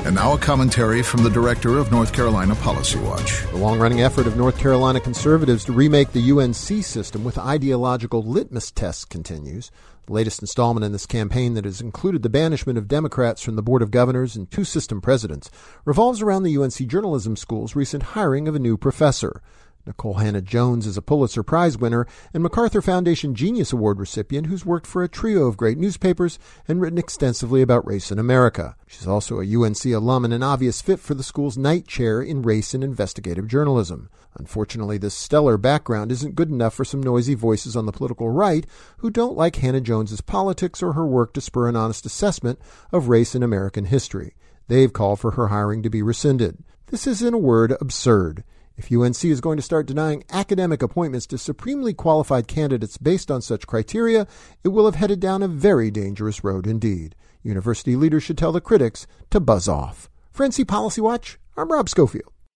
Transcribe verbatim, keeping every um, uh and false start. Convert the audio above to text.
And now a commentary from the director of North Carolina Policy Watch. The long-running effort of North Carolina conservatives to remake the U N C system with ideological litmus tests continues. The latest installment in this campaign, that has included the banishment of Democrats from the Board of Governors and two system presidents, revolves around the U N C Journalism School's recent hiring of a new professor. Nikole Hannah-Jones is a Pulitzer Prize winner and MacArthur Foundation Genius Award recipient who's worked for a trio of great newspapers and written extensively about race in America. She's also a U N C alum and an obvious fit for the school's Knight Chair in Race and Investigative Journalism. Unfortunately, this stellar background isn't good enough for some noisy voices on the political right who don't like Hannah-Jones's politics or her work to spur an honest assessment of race in American history. They've called for her hiring to be rescinded. This is, in a word, absurd. If U N C is going to start denying academic appointments to supremely qualified candidates based on such criteria, it will have headed down a very dangerous road indeed. University leaders should tell the critics to buzz off. For N C Policy Watch, I'm Rob Schofield.